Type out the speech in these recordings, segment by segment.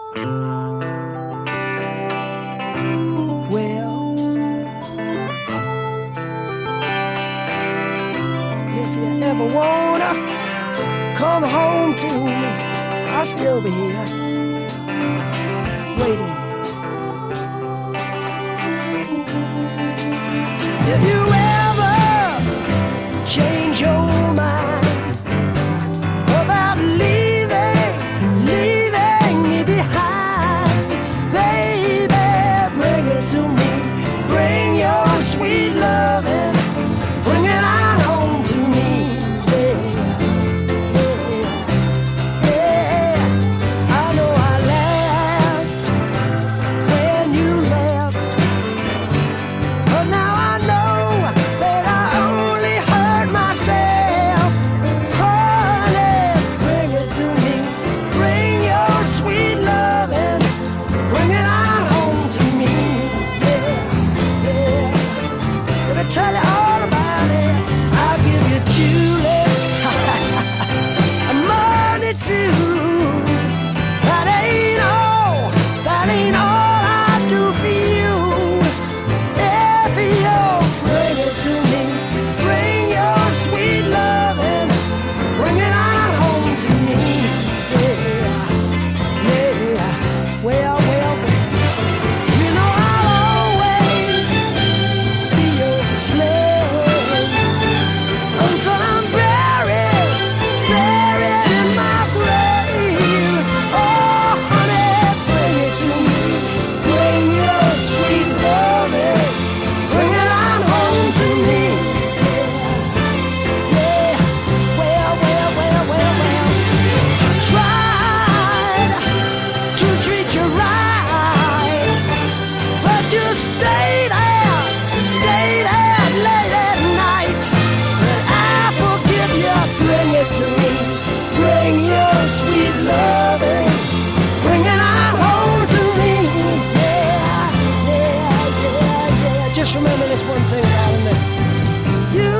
Well, if you ever wanna come home to me, I'll still be here waiting. If you ever change your mind about leaving me behind, baby, bring it to me. Bring your sweet loving, bring it on home to me. Yeah, yeah, yeah. I know I laughed when you left, but now I know that I only hurt myself. Honey, bring it to me. Bring your sweet loving, bring it on home to me. Yeah, yeah. Let me tell you all about it. I'll give you tulips and money too. That ain't all I do for you. If you'll bring it to me, bring your sweet loving, bring it on home to me. Yeah, yeah. Well, you know I'll always be your slave until I'm buried in my grave. Oh, honey, bring it to me. Bring your sweet loving, bring it on home to me. Yeah, well. I tried to treat you right, but you stayed out late at night. But I forgive you. Bring it to me. Bring your sweet loving, bring it on home to me. Yeah. Just remember this one thing, darling, that you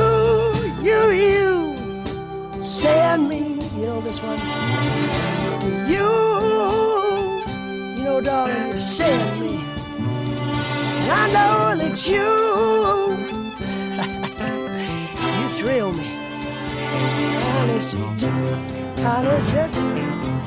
send me. You know this one. You know, darling, you send me. And I know that you thrill me. Honest you do.